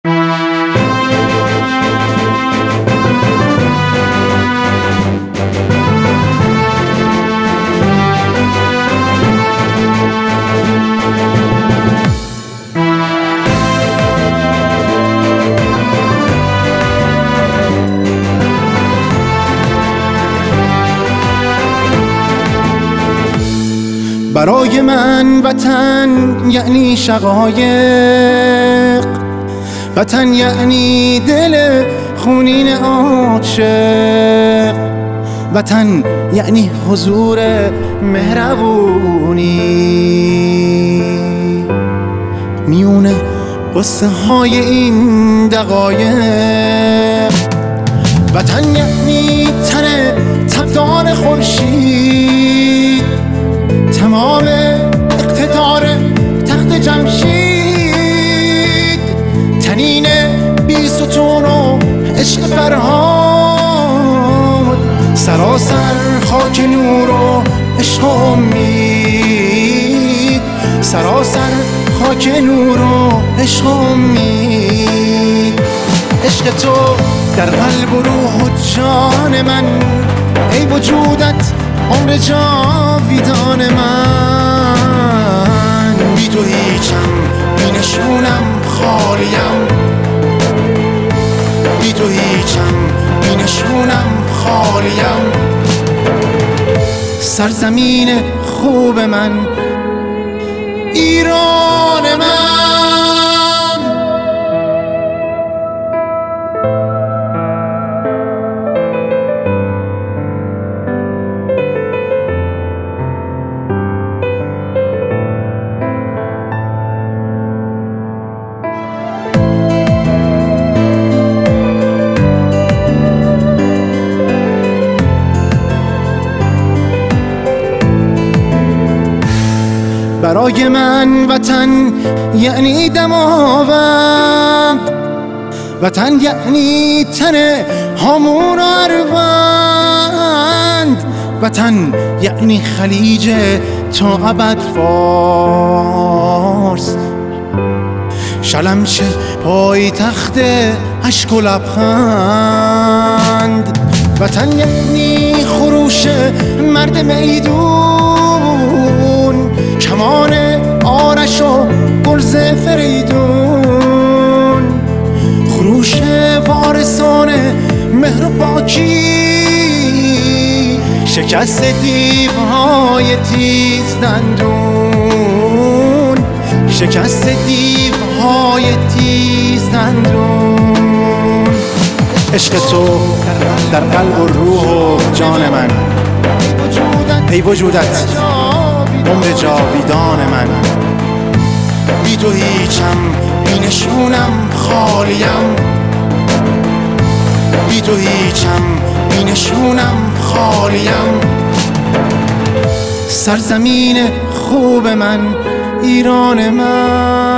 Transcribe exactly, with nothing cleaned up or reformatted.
برای من وطن یعنی شقایق، وطن یعنی دل خونین عاشق، وطن یعنی حضور مهربونی میونه قصه های این دقایق، وطن یعنی تن تبدار خورشید، تمام اقتدار تخت جمشید، تنین بی ستون و عشق فرهاد، سراسر خاک نور و عشق و امید، سراسر خاک نور و عشق و امید. عشق تو در قلب و روح و جان من، ای وجودت عمر جاویدان من. بی تو هیچم، بی نشونم خالیم، بی تو هیچم، بی نشونم خالیم. سرزمین خوب من، ایران من. برای من وطن یعنی دماوند، وطن یعنی تن هامون و اروند، وطن یعنی خلیج تا ابد فارس، شلمچه پای تخت اشک و لبخند، وطن یعنی خروش مرد میدون، کمان آرش و گلز فریدون، خروش وارثان مهر و پاکی، شکست دیوهای تیز دندون، شکست دیوهای تیز دندون. عشق تو در قلب و روح و جان من، ای وجودت عمر جاویدان من. بی تو هیچم، بی نشونم خالیم، بی تو هیچم، بی نشونم خالیم. سرزمین خوب من، ایران من.